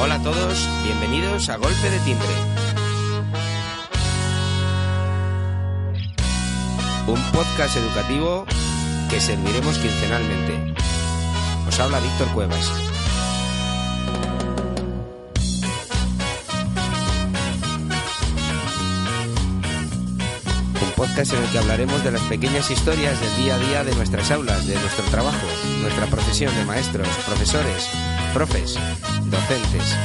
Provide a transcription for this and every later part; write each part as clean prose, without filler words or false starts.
Hola a todos, bienvenidos a Golpe de Timbre. Un podcast educativo que serviremos quincenalmente. Os habla Víctor Cuevas. Un podcast en el que hablaremos de las pequeñas historias del día a día de nuestras aulas, de nuestro trabajo, nuestra profesión de maestros, profesores, profes, docentes.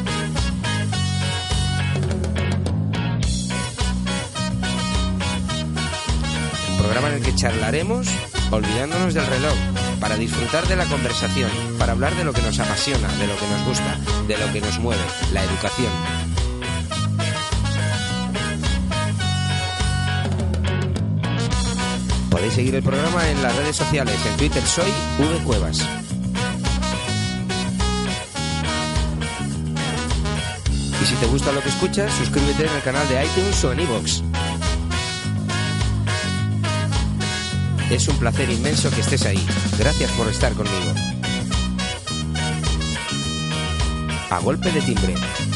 Un programa en el que charlaremos olvidándonos del reloj, para disfrutar de la conversación, para hablar de lo que nos apasiona, de lo que nos gusta, de lo que nos mueve, la educación. Podéis seguir el programa en las redes sociales. En Twitter soy vcuevas. Y si te gusta lo que escuchas, suscríbete en el canal de iTunes o en iVoox. Es un placer inmenso que estés ahí. Gracias por estar conmigo. A golpe de timbre.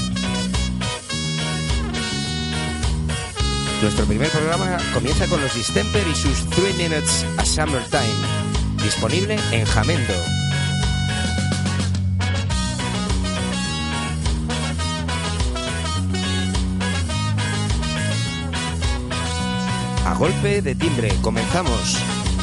Nuestro primer programa comienza con los Distemper y sus 3 Minutes a Summertime, disponible en Jamendo. A golpe de timbre, comenzamos.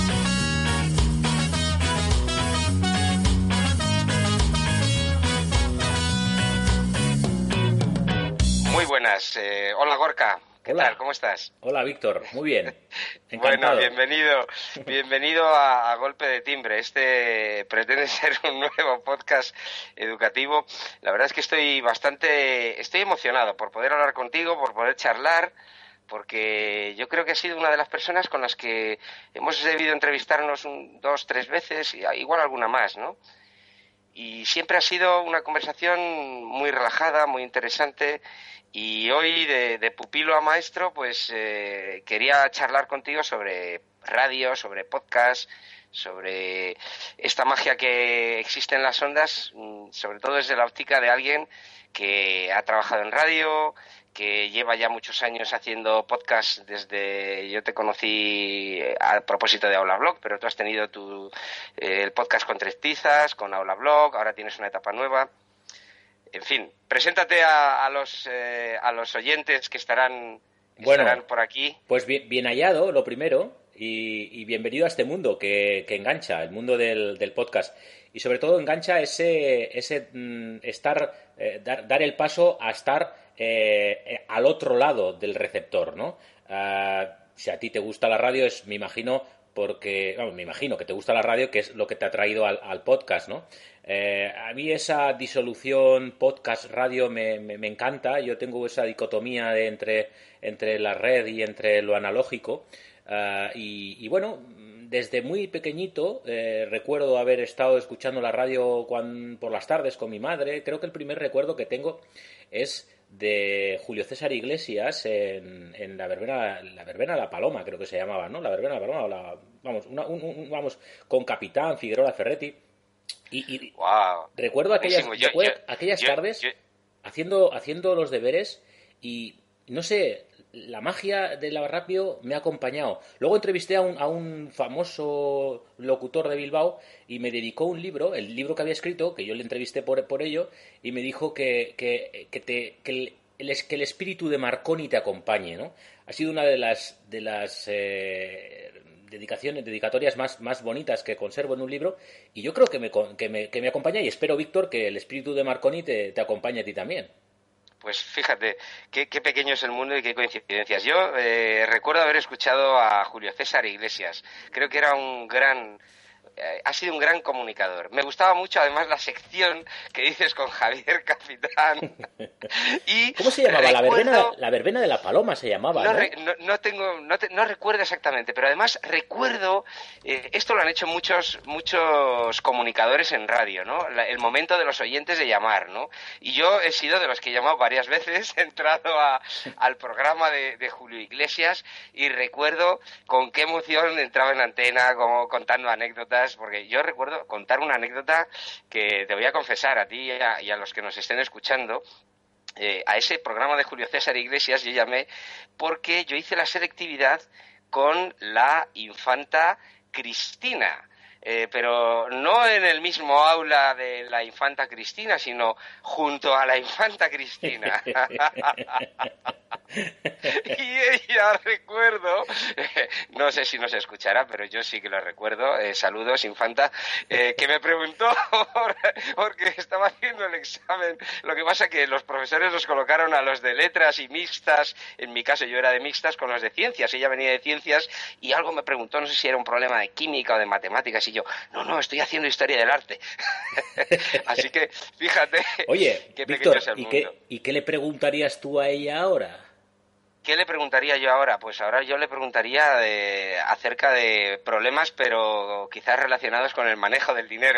Muy buenas, hola Gorka. ¿Qué Hola. tal? ¿Cómo estás? Hola, Víctor. Muy bien. Encantado. Bueno, bienvenido a Golpe de Timbre. Este pretende ser un nuevo podcast educativo. La verdad es que estoy emocionado por poder hablar contigo, por poder charlar, porque yo creo que has sido una de las personas con las que hemos debido entrevistarnos 2, 3 veces, igual alguna más, ¿no? Y siempre ha sido una conversación muy relajada, muy interesante. Y hoy, de pupilo a maestro, pues quería charlar contigo sobre radio, sobre podcast, sobre esta magia que existe en las ondas, sobre todo desde la óptica de alguien que ha trabajado en radio, que lleva ya muchos años haciendo podcast desde... Yo te conocí a propósito de Aula Blog, pero tú has tenido el podcast con Tres Tizas, con Aula Blog, ahora tienes una etapa nueva. En fin, preséntate a los oyentes que estarán por aquí. Pues bien hallado, lo primero, y bienvenido a este mundo que engancha, el mundo del podcast. Y sobre todo engancha dar el paso a estar al otro lado del receptor, ¿no? Si a ti te gusta la radio, me imagino que te gusta la radio, que es lo que te ha traído al podcast, ¿no? A mí esa disolución podcast-radio me encanta. Yo tengo esa dicotomía entre la red y entre lo analógico. Y bueno, desde muy pequeñito recuerdo haber estado escuchando la radio por las tardes con mi madre. Creo que el primer recuerdo que tengo es de Julio César Iglesias en la verbena de la Paloma, creo que se llamaba, ¿no? La verbena de la Paloma, vamos, con Capitán, Figueroa Ferretti. Y wow, recuerdo aquellas tardes haciendo los deberes y, no sé, la magia de la radio me ha acompañado. Luego entrevisté a un famoso locutor de Bilbao y me dedicó un libro, el libro que había escrito, que yo le entrevisté por ello, y me dijo que el espíritu de Marconi te acompañe, ¿no? Ha sido una de las dedicatorias más bonitas que conservo en un libro, y yo creo que me acompaña, y espero, Víctor, que el espíritu de Marconi te acompañe a ti también. Pues fíjate, qué pequeño es el mundo y qué coincidencias. Yo recuerdo haber escuchado a Julio César Iglesias. Creo que era ha sido un gran comunicador. Me gustaba mucho, además, la sección que dices con Javier Capitán. Y ¿cómo se llamaba? La verbena de la Paloma se llamaba, ¿no? No recuerdo exactamente, pero además recuerdo, esto lo han hecho muchos comunicadores en radio, ¿no? El momento de los oyentes de llamar, ¿no? Y yo he sido de los que he llamado varias veces, he entrado al programa de Julio Iglesias y recuerdo con qué emoción entraba en antena, como contando anécdotas. curiosas, porque yo recuerdo contar una anécdota que te voy a confesar a ti y a los que nos estén escuchando. A ese programa de Julio César Iglesias yo llamé porque yo hice la selectividad con la infanta Cristina. Pero no en el mismo aula de la infanta Cristina, sino junto a la infanta Cristina. Y ella recuerdo, no sé si nos escuchará, pero yo sí que lo recuerdo, saludos infanta, que me preguntó porque estaba haciendo el examen. Lo que pasa que los profesores los colocaron a los de letras y mixtas, en mi caso yo era de mixtas con los de ciencias, ella venía de ciencias y algo me preguntó, no sé si era un problema de química o de matemáticas, y yo, no, estoy haciendo historia del arte. Así que fíjate. Oye, qué Víctor, pequeño es el mundo. ¿y qué le preguntarías tú a ella ahora? ¿Qué le preguntaría yo ahora? Pues ahora yo le preguntaría acerca de problemas, pero quizás relacionados con el manejo del dinero.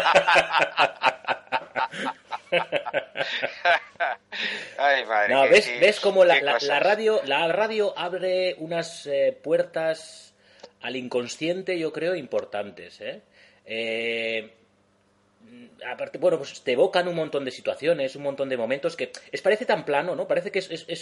Ay, madre, No, ¿ves cómo qué la radio abre unas puertas al inconsciente, yo creo, importantes, ¿eh? Aparte, bueno, pues te evocan un montón de situaciones, un montón de momentos que parece tan plano, ¿no? Parece que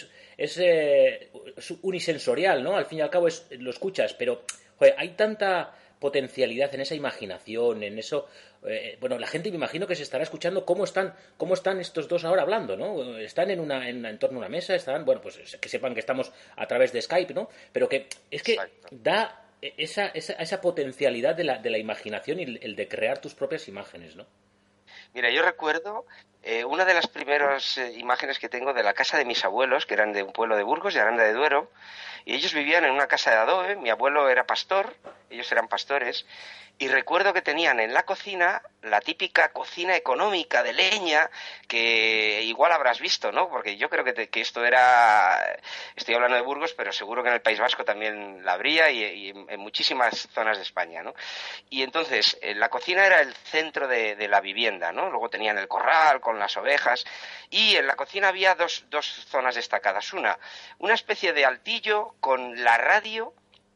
es unisensorial, ¿no? Al fin y al cabo lo escuchas, pero joder, hay tanta potencialidad en esa imaginación, en eso. Bueno, la gente me imagino que se estará escuchando cómo están estos dos ahora hablando, ¿no? Están en torno a una mesa, están, bueno, pues que sepan que estamos a través de Skype, ¿no? Pero que es que Exacto. da esa potencialidad de la imaginación y el de crear tus propias imágenes, ¿no? Mira, yo recuerdo una de las primeras imágenes que tengo de la casa de mis abuelos, que eran de un pueblo de Burgos, de Aranda de Duero, y ellos vivían en una casa de adobe. Mi abuelo era pastor, ellos eran pastores, y recuerdo que tenían en la cocina la típica cocina económica de leña, que igual habrás visto, ¿no? Porque yo creo que esto era, estoy hablando de Burgos, pero seguro que en el País Vasco también la habría y en muchísimas zonas de España, ¿no? Y entonces la cocina era el centro de la vivienda, ¿no? Luego tenían el corral con las ovejas y en la cocina había dos zonas destacadas. Una especie de altillo con la radio,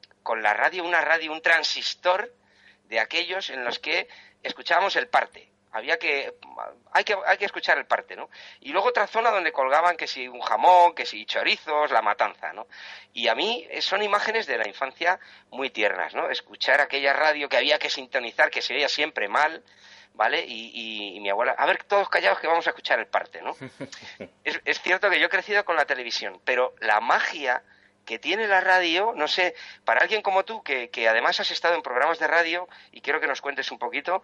un transistor de aquellos en los que escuchábamos el parte. Hay que escuchar el parte, ¿no? Y luego otra zona donde colgaban que si un jamón, que si chorizos, la matanza, ¿no? Y a mí son imágenes de la infancia muy tiernas, ¿no? Escuchar aquella radio que había que sintonizar, que se oía siempre mal, ¿vale? Y mi abuela, a ver, todos callados que vamos a escuchar el parte, ¿no? Es cierto que yo he crecido con la televisión, pero la magia que tiene la radio, no sé, para alguien como tú, que además has estado en programas de radio, y quiero que nos cuentes un poquito,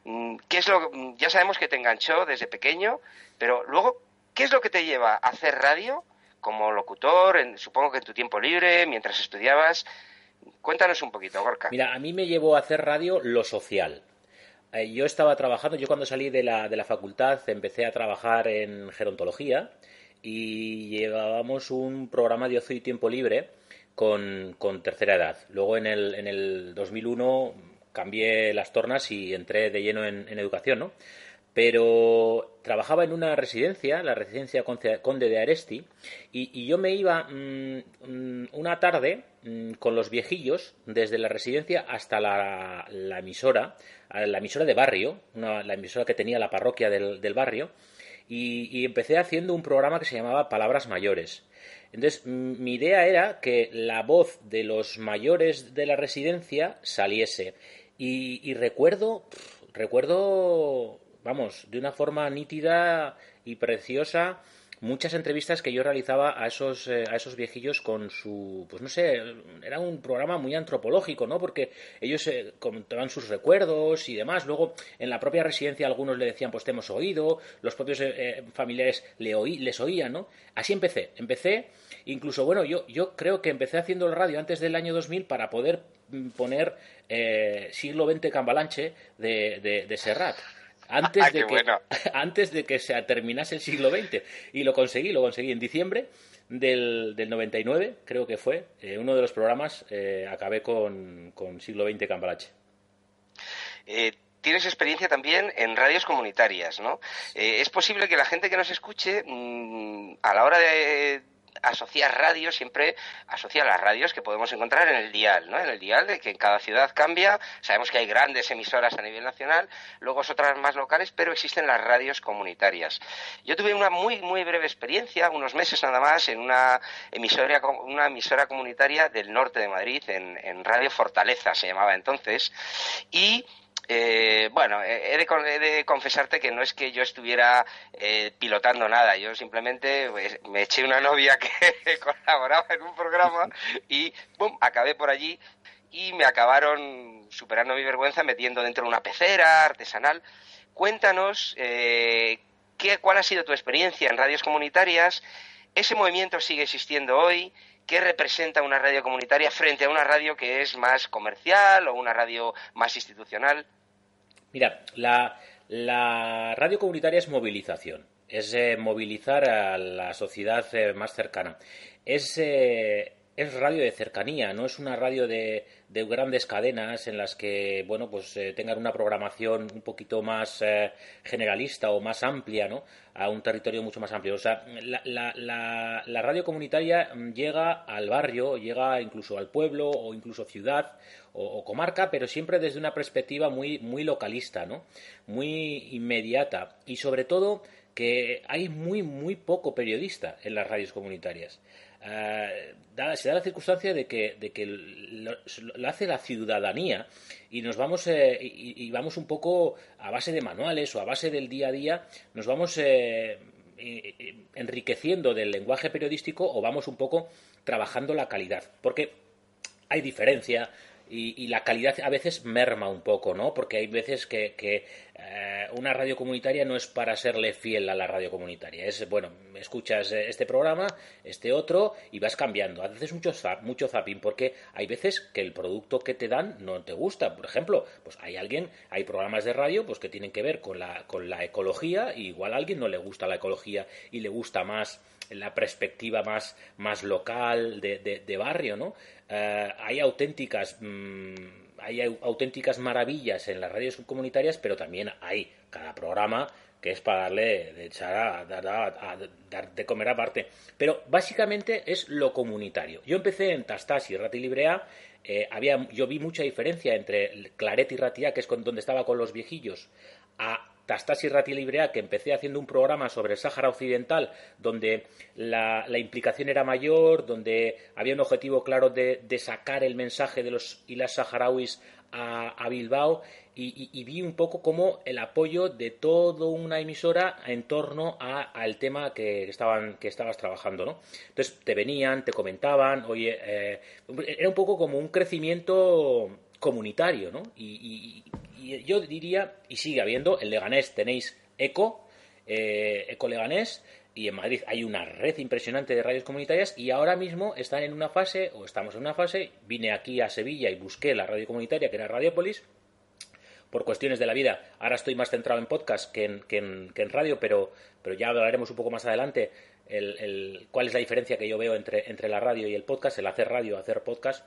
ya sabemos que te enganchó desde pequeño, pero luego, ¿qué es lo que te lleva a hacer radio como locutor, supongo que en tu tiempo libre, mientras estudiabas? Cuéntanos un poquito, Gorka. Mira, a mí me llevó a hacer radio lo social. Yo estaba trabajando, yo cuando salí de la facultad empecé a trabajar en gerontología y llevábamos un programa de ocio y tiempo libre con tercera edad. Luego en el 2001 cambié las tornas y entré de lleno en educación, ¿no? Pero trabajaba en una residencia, la residencia Conde de Aresti, y yo me iba una tarde con los viejillos desde la residencia hasta la emisora de barrio, la emisora que tenía la parroquia del barrio, y empecé haciendo un programa que se llamaba Palabras Mayores. Entonces, mi idea era que la voz de los mayores de la residencia saliese. Y recuerdo, vamos, de una forma nítida y preciosa, muchas entrevistas que yo realizaba a esos viejillos con su, pues no sé, era un programa muy antropológico, ¿no? Porque ellos contaban sus recuerdos y demás. Luego, en la propia residencia, algunos le decían, pues te hemos oído, los propios familiares les oían, ¿no? Así empecé, incluso, bueno, yo creo que empecé haciendo el radio antes del año 2000 para poder poner siglo XX Cambalache de Serrat. Antes de que se terminase el siglo XX. Y lo conseguí en diciembre del 99, creo que fue, uno de los programas, acabé con siglo XX Cambalache. Tienes experiencia también en radios comunitarias, ¿no? Es posible que la gente que nos escuche, a la hora de asociar radio, siempre asocia las radios que podemos encontrar en el dial, ¿no? En el dial de que en cada ciudad cambia. Sabemos que hay grandes emisoras a nivel nacional, luego otras más locales, pero existen las radios comunitarias. Yo tuve una muy breve experiencia, unos meses nada más, en una emisora comunitaria del norte de Madrid, en Radio Fortaleza se llamaba entonces, y bueno, he de confesarte que no es que yo estuviera pilotando nada, yo simplemente pues, me eché una novia que colaboraba en un programa y ¡pum!, acabé por allí y me acabaron, superando mi vergüenza, metiendo dentro de una pecera artesanal. Cuéntanos cuál ha sido tu experiencia en radios comunitarias. ¿Ese movimiento sigue existiendo hoy? ¿Qué representa una radio comunitaria frente a una radio que es más comercial o una radio más institucional? Mira, la radio comunitaria es movilización, es movilizar a la sociedad más cercana. Es radio de cercanía, no es una radio de grandes cadenas en las que, bueno, pues tengan una programación un poquito más generalista o más amplia, ¿no? A un territorio mucho más amplio. O sea, la radio comunitaria llega al barrio, llega incluso al pueblo o incluso ciudad o comarca, pero siempre desde una perspectiva muy localista, ¿no? Muy inmediata y sobre todo que hay muy poco periodista en las radios comunitarias. Se da la circunstancia de que lo hace la ciudadanía y nos vamos y vamos un poco a base de manuales o a base del día a día, nos vamos enriqueciendo del lenguaje periodístico o vamos un poco trabajando la calidad, porque hay diferencia y la calidad a veces merma un poco, ¿no? Porque hay veces que una radio comunitaria no es para serle fiel a la radio comunitaria. Es, bueno, escuchas este programa, este otro, y vas cambiando. Haces mucho zapping, porque hay veces que el producto que te dan no te gusta. Por ejemplo, pues hay programas de radio pues que tienen que ver con la ecología, y igual a alguien no le gusta la ecología y le gusta más la perspectiva más local de barrio, ¿no? Hay auténticas maravillas en las radios comunitarias, pero también hay cada programa que es para darle de echar a dar de comer aparte. Pero básicamente es lo comunitario. Yo empecé en Tastas y Rati Librea. Yo vi mucha diferencia entre Claret y Ratia, que es donde estaba con los viejillos, a Tastas y Rati Librea, que empecé haciendo un programa sobre el Sáhara Occidental, donde la implicación era mayor, donde había un objetivo claro de sacar el mensaje de los y las saharauis a Bilbao, y vi un poco como el apoyo de toda una emisora en torno al tema que estabas trabajando, ¿no? Entonces te venían, te comentaban, oye, era un poco como un crecimiento comunitario, ¿no? Y yo diría, y sigue habiendo, en Leganés tenéis Eco Leganés, y en Madrid hay una red impresionante de radios comunitarias, y ahora mismo están en una fase, o estamos en una fase, vine aquí a Sevilla y busqué la radio comunitaria, que era Radiopolis, por cuestiones de la vida. Ahora estoy más centrado en podcast que en radio, pero ya hablaremos un poco más adelante cuál es la diferencia que yo veo entre la radio y el podcast, el hacer radio, hacer podcast.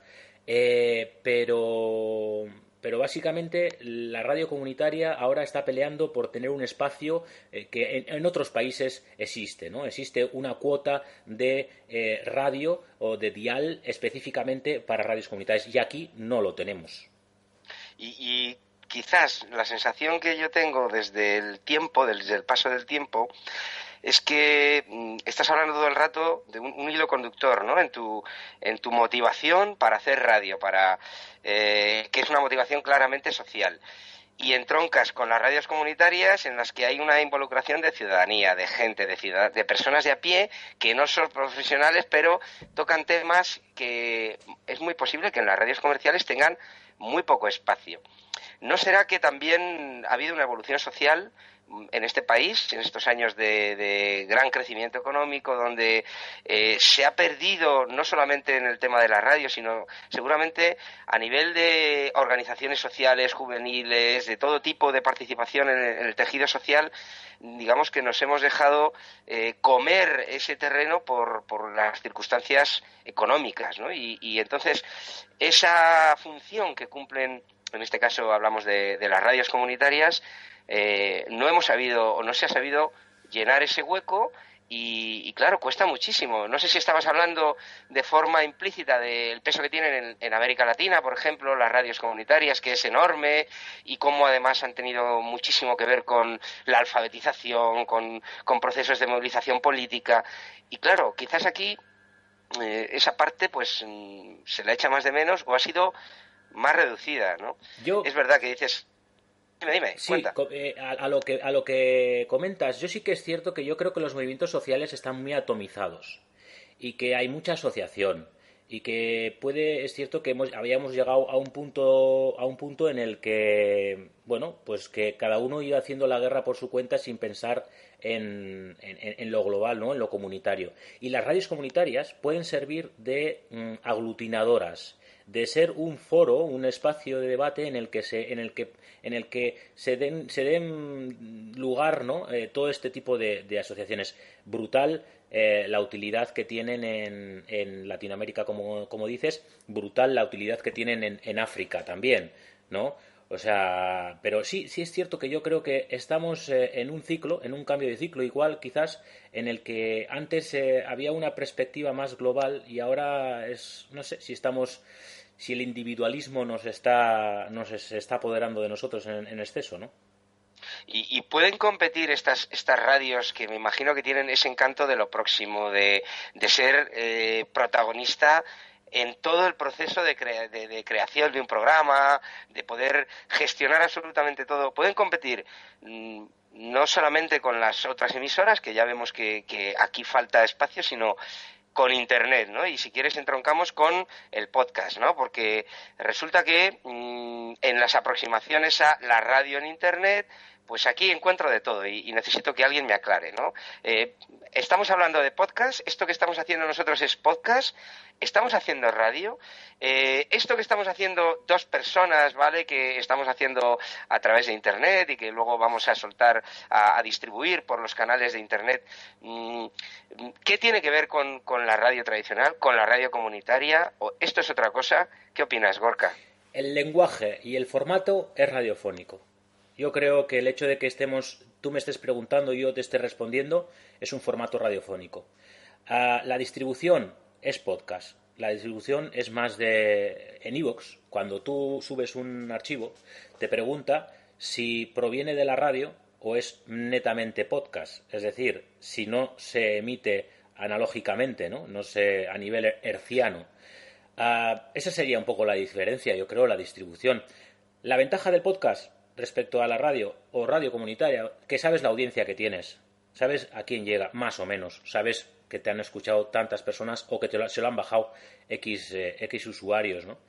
Pero básicamente la radio comunitaria ahora está peleando por tener un espacio que en otros países existe, ¿no? Existe una cuota de radio o de dial específicamente para radios comunitarias, y aquí no lo tenemos. Y quizás la sensación que yo tengo desde el paso del tiempo, es que estás hablando todo el rato de un hilo conductor, ¿no? En tu motivación para hacer radio, que es una motivación claramente social. Y entroncas con las radios comunitarias, en las que hay una involucración de ciudadanía, de gente, de personas de a pie que no son profesionales, pero tocan temas que es muy posible que en las radios comerciales tengan muy poco espacio. ¿No será que también ha habido una evolución social en este país, en estos años de gran crecimiento económico, donde se ha perdido, no solamente en el tema de la radio, sino seguramente a nivel de organizaciones sociales, juveniles, de todo tipo de participación en el tejido social? Digamos que nos hemos dejado comer ese terreno por las circunstancias económicas, ¿no? Y entonces esa función que cumplen, en este caso hablamos de las radios comunitarias, no hemos sabido o no se ha sabido llenar ese hueco, y claro, cuesta muchísimo. No sé si estabas hablando de forma implícita del peso que tienen en América Latina, por ejemplo, las radios comunitarias, que es enorme, y cómo además han tenido muchísimo que ver con la alfabetización, con procesos de movilización política. Y claro, quizás aquí esa parte pues se la echa más de menos o ha sido más reducida, ¿no? Yo, Es verdad que dices, dime, sí, cuenta. a lo que comentas, yo sí que es cierto que yo creo que los movimientos sociales están muy atomizados y que hay mucha asociación y que es cierto que habíamos llegado a un punto en el que, bueno, pues que cada uno iba haciendo la guerra por su cuenta sin pensar en lo global, ¿no? En lo comunitario. Y las radios comunitarias pueden servir de aglutinadoras, de ser un foro, un espacio de debate en el que se den lugar, ¿no? Todo este tipo de asociaciones. Brutal la utilidad que tienen en Latinoamérica, como dices, brutal la utilidad que tienen en África también, ¿no? O sea, pero sí es cierto que yo creo que estamos en un ciclo, en un cambio de ciclo, igual quizás en el que antes había una perspectiva más global y ahora no sé si el individualismo nos está apoderando de nosotros en exceso, ¿no? Y pueden competir estas radios que me imagino que tienen ese encanto de lo próximo, de ser protagonista en todo el proceso de creación de un programa, de poder gestionar absolutamente todo. Pueden competir no solamente con las otras emisoras, que ya vemos que aquí falta espacio, sino con Internet, ¿no? Y si quieres entroncamos con el podcast, ¿no? Porque resulta que en las aproximaciones a la radio en Internet, pues aquí encuentro de todo y necesito que alguien me aclare, ¿no? Estamos hablando de podcast, esto que estamos haciendo nosotros es podcast, estamos haciendo radio, esto que estamos haciendo dos personas, ¿vale? Que estamos haciendo a través de Internet y que luego vamos a soltar a distribuir por los canales de Internet, ¿qué tiene que ver con la radio tradicional, con la radio comunitaria? ¿O esto es otra cosa? ¿Qué opinas, Gorka? El lenguaje y el formato es radiofónico. Yo creo que el hecho de que tú me estés preguntando y yo te esté respondiendo, es un formato radiofónico. La distribución es podcast. La distribución es más en iVoox. Cuando tú subes un archivo, te pregunta si proviene de la radio o es netamente podcast. Es decir, si no se emite analógicamente, ¿no? No se a nivel herciano. Esa sería un poco la diferencia, yo creo, la distribución. La ventaja del podcast respecto a la radio o radio comunitaria, que sabes la audiencia que tienes, sabes a quién llega, más o menos, sabes que te han escuchado tantas personas o que se lo han bajado X usuarios, ¿no?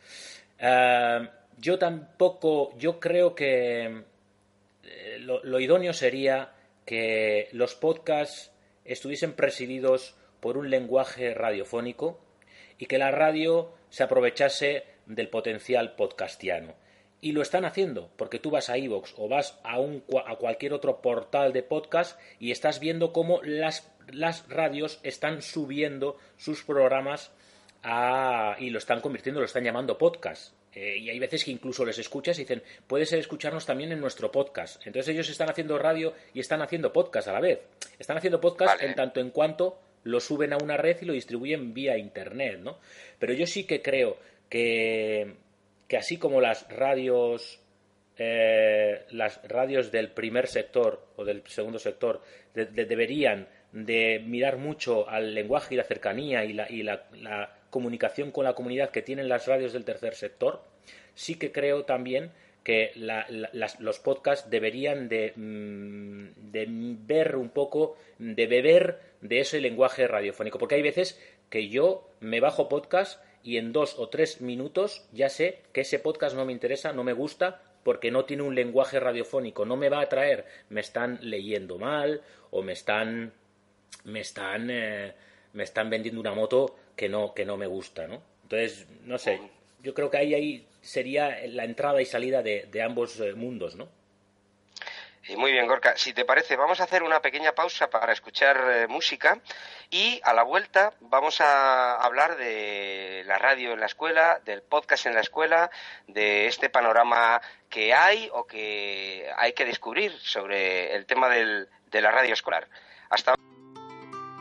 Yo creo que lo idóneo sería que los podcasts estuviesen presididos por un lenguaje radiofónico y que la radio se aprovechase del potencial podcastiano. Y lo están haciendo, porque tú vas a iVoox o vas a cualquier otro portal de podcast y estás viendo cómo las radios están subiendo sus programas y lo están convirtiendo, lo están llamando podcast. Y hay veces que incluso les escuchas y dicen, puedes escucharnos también en nuestro podcast. Entonces ellos están haciendo radio y están haciendo podcast a la vez. Están haciendo podcast Vale. en tanto en cuanto lo suben a una red y lo distribuyen vía internet, ¿no? Pero yo sí que creo que así como las radios del primer sector o del segundo sector deberían de mirar mucho al lenguaje y la cercanía y la comunicación con la comunidad que tienen las radios del tercer sector, sí que creo también que los podcasts deberían de ver un poco, de beber de ese lenguaje radiofónico, porque hay veces que yo me bajo podcast y en 2 o 3 minutos ya sé que ese podcast no me interesa, no me gusta, porque no tiene un lenguaje radiofónico, no me va a atraer, me están leyendo mal o me están vendiendo una moto que no me gusta, ¿no? Entonces, no sé, yo creo que ahí sería la entrada y salida de ambos mundos, ¿no? Muy bien, Gorka. Si te parece, vamos a hacer una pequeña pausa para escuchar música y a la vuelta vamos a hablar de la radio en la escuela, del podcast en la escuela, de este panorama que hay o que hay que descubrir sobre el tema de la radio escolar. Hasta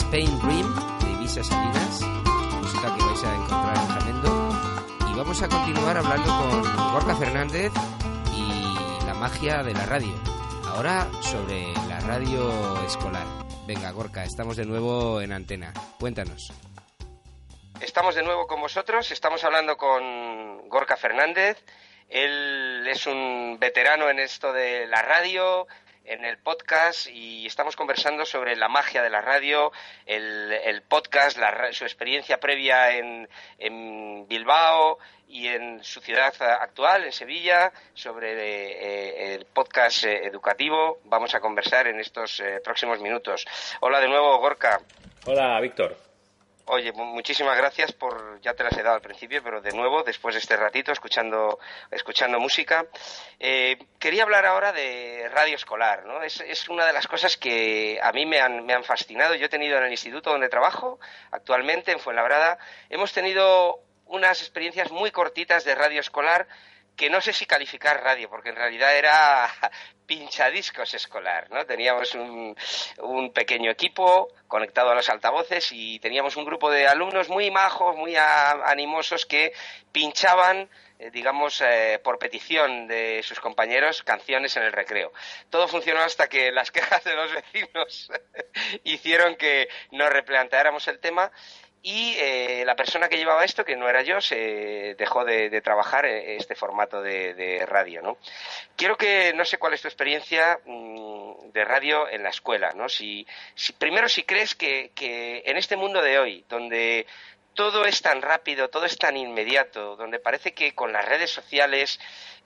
Spain Dream de Ibiza Salinas, música que vais a encontrar en Jamendo. Y vamos a continuar hablando con Gorka Fernández y la magia de la radio. Ahora sobre la radio escolar. Venga, Gorka, estamos de nuevo en antena. Cuéntanos. Estamos de nuevo con vosotros, estamos hablando con Gorka Fernández. Él es un veterano en esto de la radio, en el podcast, y estamos conversando sobre la magia de la radio, el podcast, su experiencia previa en Bilbao y en su ciudad actual, en Sevilla, sobre el podcast educativo. Vamos a conversar en estos próximos minutos. Hola de nuevo, Gorka. Hola, Víctor. Oye, muchísimas gracias ya te las he dado al principio, pero de nuevo, después de este ratito, escuchando música. Quería hablar ahora de radio escolar, ¿no? Es una de las cosas que a mí me han fascinado. Yo he tenido en el instituto donde trabajo, actualmente en Fuenlabrada, hemos tenido unas experiencias muy cortitas de radio escolar, que no sé si calificar radio, porque en realidad era pinchadiscos escolar, ¿no? Teníamos un pequeño equipo conectado a los altavoces y teníamos un grupo de alumnos muy majos, muy animosos, que pinchaban, por petición de sus compañeros, canciones en el recreo. Todo funcionó hasta que las quejas de los vecinos hicieron que nos replanteáramos el tema. Y la persona que llevaba esto, que no era yo, se dejó de trabajar este formato de radio, ¿no? No sé cuál es tu experiencia de radio en la escuela, ¿no? Primero, si crees que en este mundo de hoy, donde todo es tan rápido, todo es tan inmediato, donde parece que con las redes sociales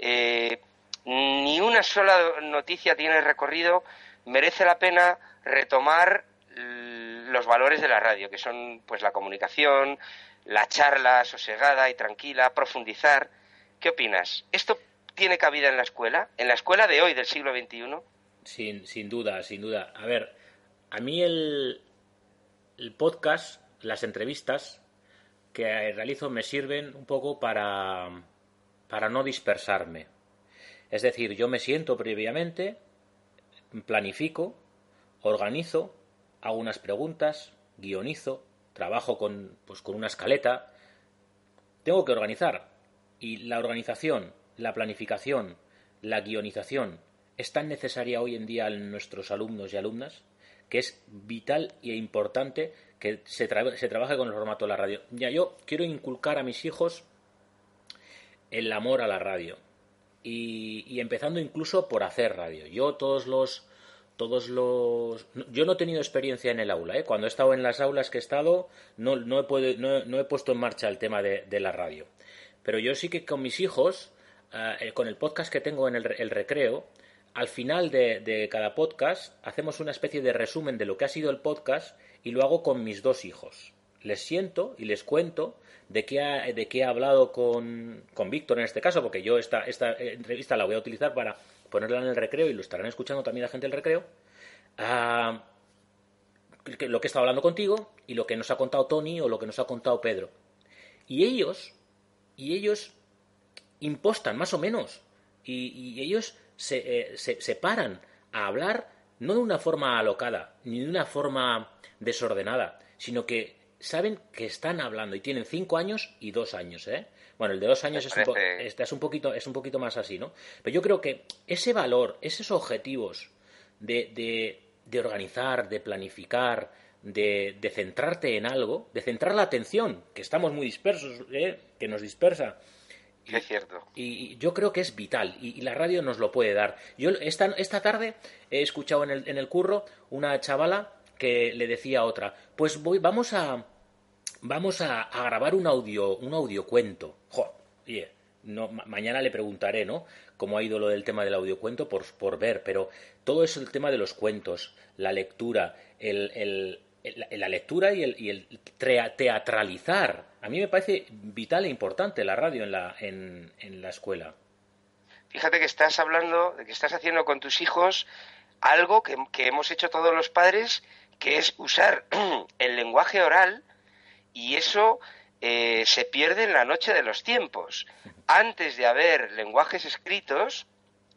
ni una sola noticia tiene recorrido, merece la pena retomar los valores de la radio, que son pues la comunicación, la charla sosegada y tranquila, profundizar. ¿Qué opinas? ¿Esto tiene cabida en la escuela? ¿En la escuela de hoy, del siglo XXI? Sin duda. A ver, a mí el podcast, las entrevistas que realizo me sirven un poco para no dispersarme. Es decir, yo me siento previamente, planifico, organizo, hago unas preguntas, guionizo, trabajo con una escaleta. Tengo que organizar. Y la organización, la planificación, la guionización es tan necesaria hoy en día en nuestros alumnos y alumnas que es vital e importante que se trabaje con el formato de la radio. Ya, yo quiero inculcar a mis hijos el amor a la radio. Y empezando incluso por hacer radio. Yo yo no he tenido experiencia en el aula, ¿eh? Cuando he estado en las aulas que he estado no he puesto en marcha el tema de la radio, pero yo sí que con mis hijos, con el podcast que tengo en el recreo, al final de cada podcast hacemos una especie de resumen de lo que ha sido el podcast, y lo hago con mis dos hijos. Les siento y les cuento de qué he hablado con Víctor en este caso, porque yo esta entrevista la voy a utilizar para ponerla en el recreo y lo estarán escuchando también la gente del recreo. Lo que he estado hablando contigo y lo que nos ha contado Tony o lo que nos ha contado Pedro. Y ellos impostan más o menos y ellos se paran a hablar no de una forma alocada ni de una forma desordenada, sino que saben que están hablando y tienen 5 años y 2 años, ¿eh? Bueno, el de 2 años es un poquito más así, ¿no? Pero yo creo que ese valor, esos objetivos de organizar, de planificar, de centrarte en algo, de centrar la atención, que estamos muy dispersos, que nos dispersa. Es cierto. Y yo creo que es vital, y la radio nos lo puede dar. Yo esta tarde he escuchado en el curro una chavala que le decía a otra, pues vamos a grabar un audiocuento. Mañana le preguntaré, ¿no?, cómo ha ido lo del tema del audiocuento por ver, pero todo eso, el tema de los cuentos, la lectura, la lectura y el teatralizar. A mí me parece vital e importante la radio en la escuela. Fíjate que estás hablando, de que estás haciendo con tus hijos algo que hemos hecho todos los padres, que es usar el lenguaje oral, y eso se pierde en la noche de los tiempos. Antes de haber lenguajes escritos,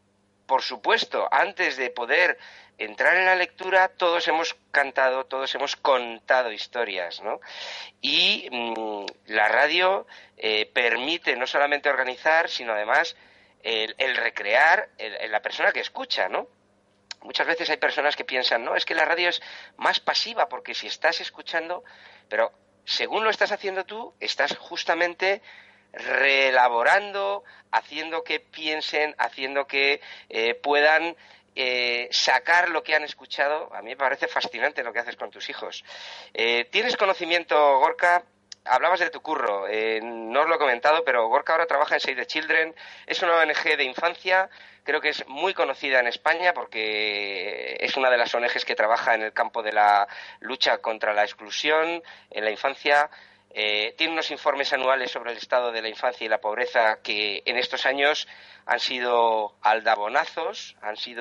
por supuesto, antes de poder entrar en la lectura, todos hemos cantado, todos hemos contado historias, ¿no? Y la radio permite no solamente organizar, sino además el recrear en la persona que escucha, ¿no? Muchas veces hay personas que piensan, no, es que la radio es más pasiva, porque si estás escuchando, pero según lo estás haciendo tú, estás justamente reelaborando, haciendo que piensen, haciendo que puedan sacar lo que han escuchado. A mí me parece fascinante lo que haces con tus hijos. ¿Tienes conocimiento, Gorka? Hablabas de tu curro, no os lo he comentado, pero Gorka ahora trabaja en Save the Children, es una ONG de infancia, creo que es muy conocida en España porque es una de las ONGs que trabaja en el campo de la lucha contra la exclusión en la infancia. Tiene unos informes anuales sobre el estado de la infancia y la pobreza que en estos años han sido aldabonazos,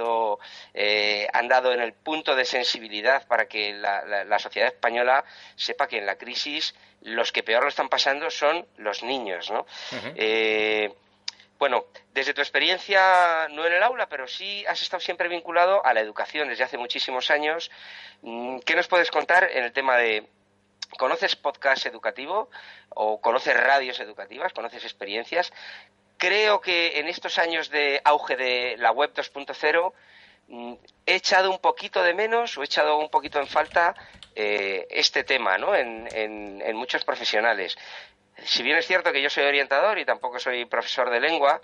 han dado en el punto de sensibilidad para que la sociedad española sepa que en la crisis los que peor lo están pasando son los niños, ¿no? Uh-huh. Bueno, desde tu experiencia, no en el aula, pero sí has estado siempre vinculado a la educación desde hace muchísimos años. ¿Qué nos puedes contar en el tema de... ¿Conoces podcast educativo o conoces radios educativas? ¿Conoces experiencias? Creo que en estos años de auge de la web 2.0 he echado un poquito de menos o he echado un poquito en falta este tema, ¿no? En muchos profesionales. Si bien es cierto que yo soy orientador y tampoco soy profesor de lengua,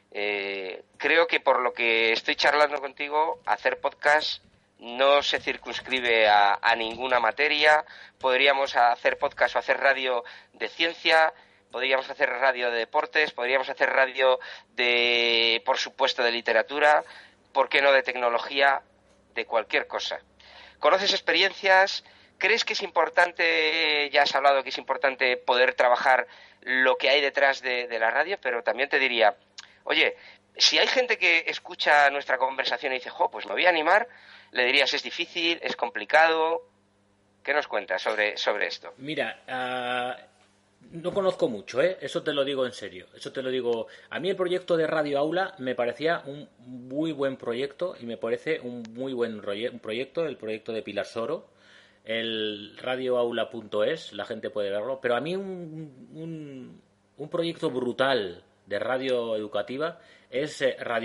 creo que por lo que estoy charlando contigo, hacer podcast no se circunscribe a ninguna materia. Podríamos hacer podcast o hacer radio de ciencia, podríamos hacer radio de deportes, podríamos hacer radio de, por supuesto, de literatura, ¿por qué no de tecnología? De cualquier cosa. ¿Conoces experiencias? ¿Crees que es importante, ya has hablado que es importante poder trabajar lo que hay detrás de la radio, pero también te diría, oye, si hay gente que escucha nuestra conversación y dice, pues me voy a animar, le dirías, es difícil, es complicado. ¿Qué nos cuentas sobre esto? Mira, no conozco mucho, eso te lo digo en serio. Eso te lo digo. A mí el proyecto de Radio Aula me parecía un muy buen proyecto y me parece un muy buen proyecto, el proyecto de Pilar Soro, el radioaula.es, la gente puede verlo. Pero a mí un proyecto brutal de radio educativa es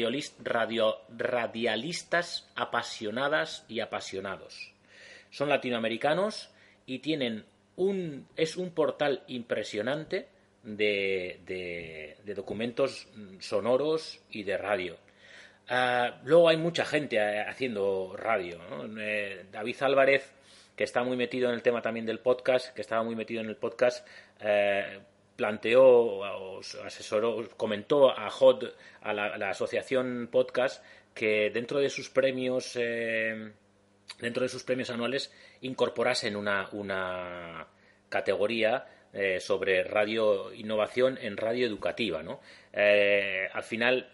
radialistas apasionadas y apasionados. Son latinoamericanos y tienen es un portal impresionante de documentos sonoros y de radio. Luego hay mucha gente haciendo radio, ¿no? David Álvarez, que está muy metido en el tema también del podcast, planteó o asesoró, comentó a HOT, a la asociación podcast, que dentro de sus premios anuales incorporasen una categoría sobre radio innovación en radio educativa, ¿no? Al final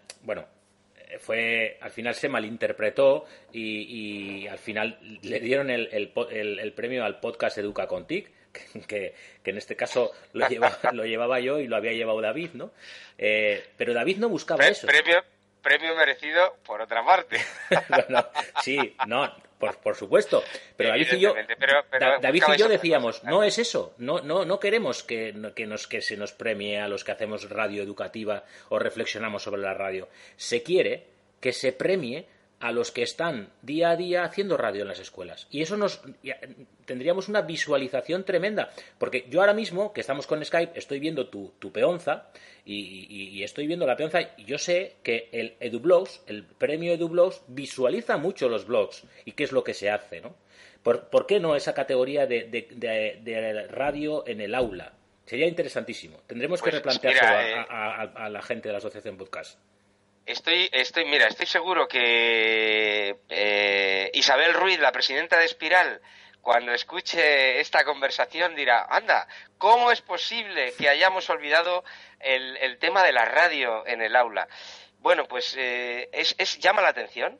se malinterpretó y al final le dieron el premio al podcast Educa Contic, que en este caso lo llevaba yo y lo había llevado David, ¿no? Pero David no buscaba eso. Premio merecido por otra parte. Bueno, sí, no, por supuesto. Pero David y yo, David y yo decíamos, no es eso, no queremos que se nos premie a los que hacemos radio educativa o reflexionamos sobre la radio. Se quiere que se premie a los que están día a día haciendo radio en las escuelas. Y eso tendríamos una visualización tremenda. Porque yo ahora mismo, que estamos con Skype, estoy viendo tu peonza y estoy viendo la peonza y yo sé que el EduBlogs, el premio EduBlogs, visualiza mucho los blogs y qué es lo que se hace, ¿no? ¿Por qué no esa categoría de radio en el aula? Sería interesantísimo. Tendremos que replanteárselo a la gente de la Asociación Podcast. Estoy seguro que Isabel Ruiz, la presidenta de Espiral, cuando escuche esta conversación dirá, anda, ¿cómo es posible que hayamos olvidado el tema de la radio en el aula? Bueno, pues llama la atención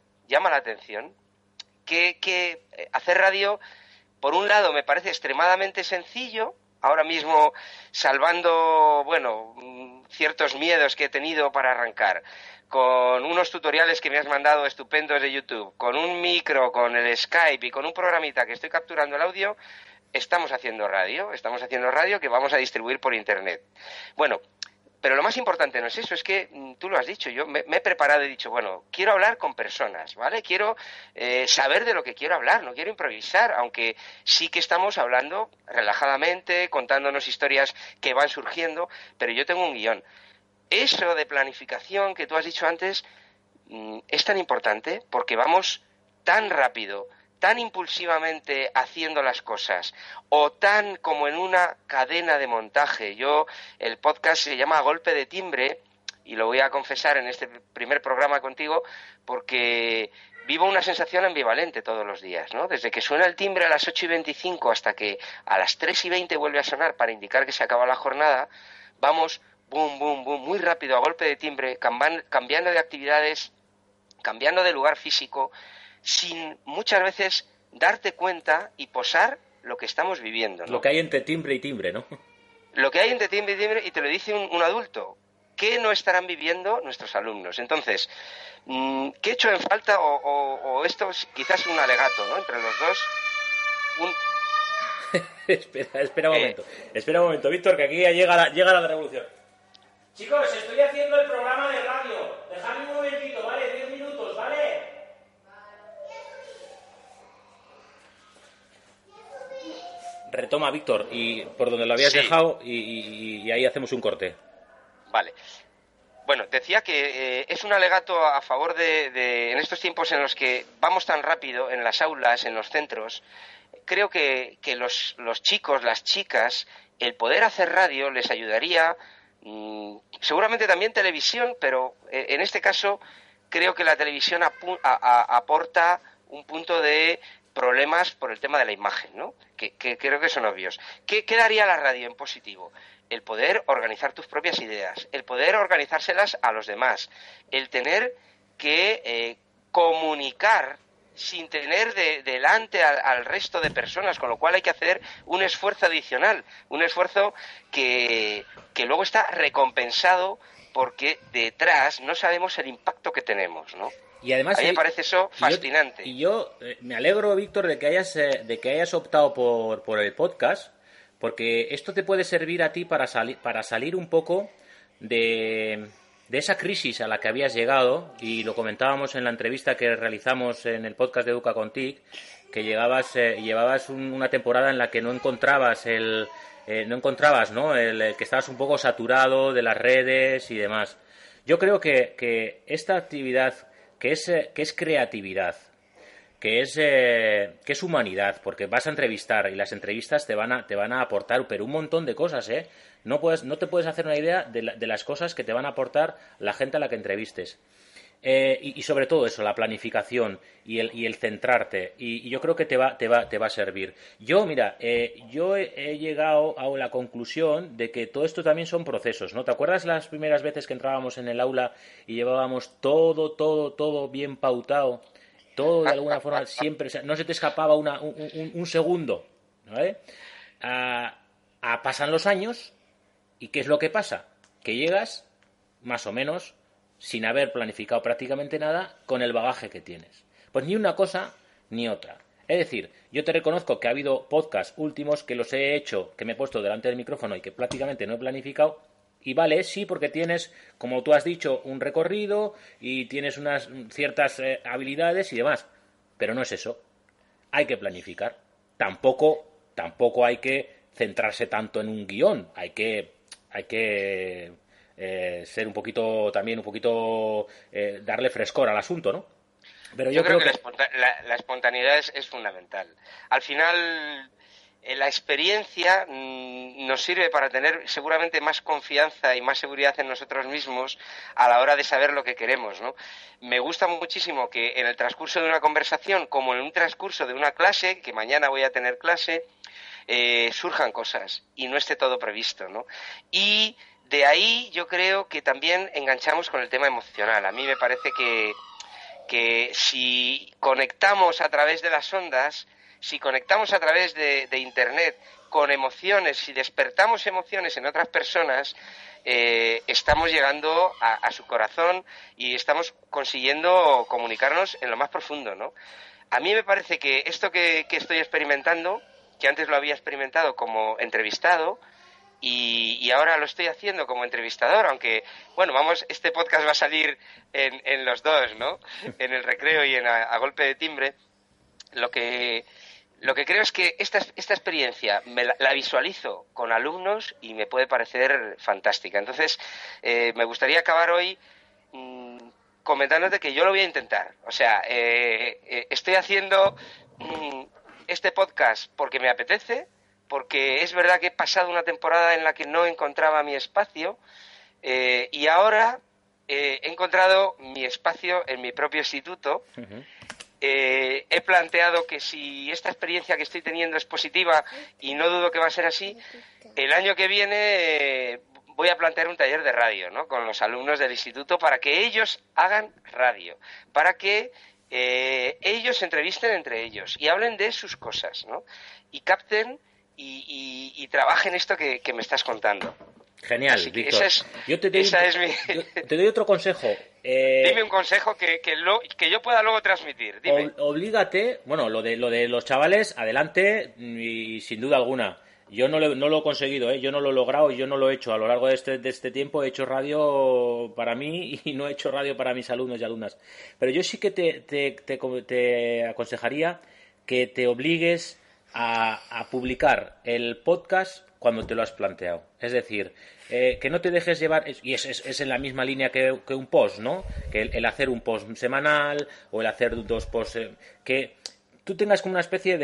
que hacer radio, por un lado, me parece extremadamente sencillo. Ahora mismo, salvando, ciertos miedos que he tenido para arrancar. con unos tutoriales que me has mandado estupendos de YouTube, con un micro, con el Skype y con un programita que estoy capturando el audio, estamos haciendo radio que vamos a distribuir por Internet. Bueno, pero lo más importante no es eso, es que tú lo has dicho, yo me he preparado y he dicho, bueno, quiero hablar con personas, ¿vale? Quiero saber de lo que quiero hablar, no quiero improvisar, aunque sí que estamos hablando relajadamente, contándonos historias que van surgiendo, pero yo tengo un guión. Eso de planificación que tú has dicho antes es tan importante porque vamos tan rápido, tan impulsivamente haciendo las cosas o tan como en una cadena de montaje. El podcast se llama Golpe de Timbre y lo voy a confesar en este primer programa contigo porque vivo una sensación ambivalente todos los días, ¿no? Desde que suena el timbre a las 8:25 hasta que a las 3:20 vuelve a sonar para indicar que se acaba la jornada, vamos boom, boom, boom, muy rápido a golpe de timbre, cambiando de actividades, cambiando de lugar físico, sin muchas veces darte cuenta y posar lo que estamos viviendo, ¿no? Lo que hay entre timbre y timbre, ¿no? Lo que hay entre timbre y timbre, y te lo dice un adulto. ¿Qué no estarán viviendo nuestros alumnos? Entonces, ¿qué he hecho en falta? O esto es quizás un alegato, ¿no? Entre los dos. Espera un momento, Víctor, que aquí ya llega la revolución. Chicos, estoy haciendo el programa de radio. Dejadme un momentito, ¿vale? 10 minutos, ¿vale? Retoma, Víctor, y por donde lo habías dejado, y ahí hacemos un corte. Vale. Bueno, decía que es un alegato a favor de en estos tiempos en los que vamos tan rápido en las aulas, en los centros, creo que los chicos, las chicas, el poder hacer radio les ayudaría, seguramente también televisión, pero en este caso creo que la televisión aporta un punto de problemas por el tema de la imagen, ¿no? Que creo que son obvios. ¿Qué daría la radio en positivo? El poder organizar tus propias ideas, el poder organizárselas a los demás, el tener que comunicar sin tener delante al resto de personas, con lo cual hay que hacer un esfuerzo adicional, un esfuerzo que luego está recompensado porque detrás no sabemos el impacto que tenemos, ¿no? Y además, a mí me parece eso fascinante. Yo me alegro, Víctor, de que hayas optado por el podcast, porque esto te puede servir a ti para salir un poco de esa crisis a la que habías llegado, y lo comentábamos en la entrevista que realizamos en el podcast de Educa Contic, que llevabas una temporada en la que no encontrabas ¿no? El que estabas un poco saturado de las redes y demás. Yo creo que esta actividad que es creatividad, que es humanidad, porque vas a entrevistar y las entrevistas te van a aportar, pero un montón de cosas, ¿eh? No te puedes hacer una idea de las cosas que te van a aportar la gente a la que entrevistes. Y sobre todo eso, la planificación y el centrarte, y yo creo que te va a servir. Yo he llegado a la conclusión de que todo esto también son procesos, ¿no? ¿Te acuerdas las primeras veces que entrábamos en el aula y llevábamos todo bien pautado? Todo de alguna forma siempre, no se te escapaba un segundo, ¿vale? Pasan los años y ¿qué es lo que pasa? Que llegas más o menos sin haber planificado prácticamente nada con el bagaje que tienes. Pues ni una cosa ni otra. Es decir, yo te reconozco que ha habido podcasts últimos que los he hecho, que me he puesto delante del micrófono y que prácticamente no he planificado. Y vale, sí, porque tienes, como tú has dicho, un recorrido y tienes unas ciertas habilidades y demás. Pero no es eso. Hay que planificar. Tampoco hay que centrarse tanto en un guión. Hay que ser un poquito darle frescor al asunto, ¿no? Pero yo creo que la espontaneidad es fundamental. Al final, la experiencia nos sirve para tener seguramente más confianza y más seguridad en nosotros mismos a la hora de saber lo que queremos, ¿no? Me gusta muchísimo que en el transcurso de una conversación, como en un transcurso de una clase, que mañana voy a tener clase, surjan cosas y no esté todo previsto, ¿no? Y de ahí yo creo que también enganchamos con el tema emocional. A mí me parece que si conectamos a través de las ondas, si conectamos a través de Internet con emociones, si despertamos emociones en otras personas, estamos llegando a su corazón y estamos consiguiendo comunicarnos en lo más profundo, ¿no? A mí me parece que esto que estoy experimentando, que antes lo había experimentado como entrevistado, y ahora lo estoy haciendo como entrevistador, aunque, bueno, este podcast va a salir en los dos, ¿no? En el recreo y a golpe de timbre. Lo que creo es que esta experiencia la visualizo con alumnos y me puede parecer fantástica. Entonces, me gustaría acabar hoy comentándote que yo lo voy a intentar. O sea, estoy haciendo este podcast porque me apetece, porque es verdad que he pasado una temporada en la que no encontraba mi espacio y ahora he encontrado mi espacio en mi propio instituto. Uh-huh. He planteado que si esta experiencia que estoy teniendo es positiva, y no dudo que va a ser así, el año que viene voy a plantear un taller de radio, ¿no?, con los alumnos del instituto para que ellos hagan radio, para que ellos se entrevisten entre ellos y hablen de sus cosas, ¿no?, y capten y trabajen esto que me estás contando. Genial, Víctor. Yo te doy otro consejo. Dime un consejo que yo pueda luego transmitir. Dime. Oblígate, bueno, lo de los chavales, adelante y sin duda alguna. Yo no lo he conseguido, yo no lo he logrado, yo no lo he hecho. A lo largo de este tiempo he hecho radio para mí y no he hecho radio para mis alumnos y alumnas. Pero yo sí que te aconsejaría que te obligues a publicar el podcast cuando te lo has planteado. Es decir, que no te dejes llevar, y es en la misma línea que un post, ¿no? Que el hacer un post semanal o el hacer 2 posts, que tú tengas como una especie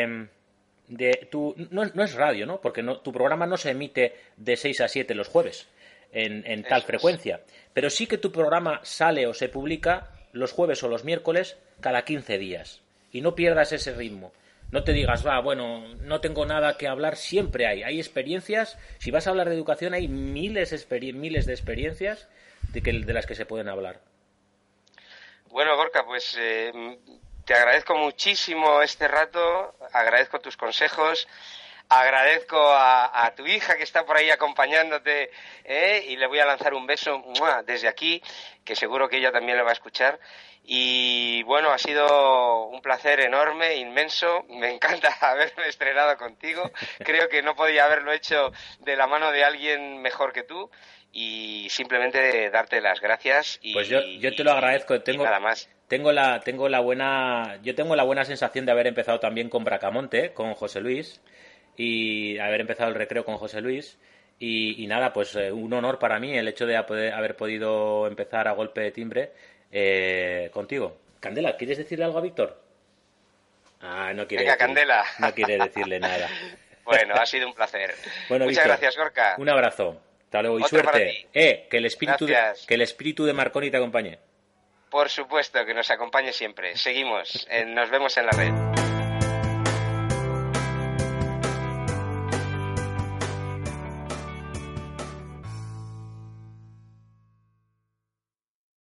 no es radio, ¿no? Porque tu programa no se emite de 6 a 7 los jueves en tal frecuencia, pero sí que tu programa sale o se publica los jueves o los miércoles cada 15 días y no pierdas ese ritmo. No te digas, no tengo nada que hablar, siempre hay experiencias. Si vas a hablar de educación, hay miles de experiencias de las que se pueden hablar. Bueno, Gorka, pues te agradezco muchísimo este rato, agradezco tus consejos, agradezco a tu hija que está por ahí acompañándote, y le voy a lanzar un beso desde aquí, que seguro que ella también lo va a escuchar. Y bueno, ha sido un placer enorme, inmenso. Me encanta haberme estrenado contigo. Creo que no podía haberlo hecho de la mano de alguien mejor que tú. Y simplemente darte las gracias. Pues yo te lo agradezco. Nada más. Tengo la buena sensación de haber empezado también con Bracamonte, con José Luis, y haber empezado el recreo con José Luis. Y nada, pues un honor para mí el hecho de haber podido empezar a golpe de timbre contigo. Candela, ¿quieres decirle algo a Víctor? No quiere. Venga, Candela. No quiere decirle nada. Bueno, ha sido un placer. Bueno, muchas Víctor, gracias, Gorka. Un abrazo. Hasta luego y Otro suerte. Que el espíritu de Marconi te acompañe. Por supuesto, que nos acompañe siempre. Seguimos. Nos vemos en la red.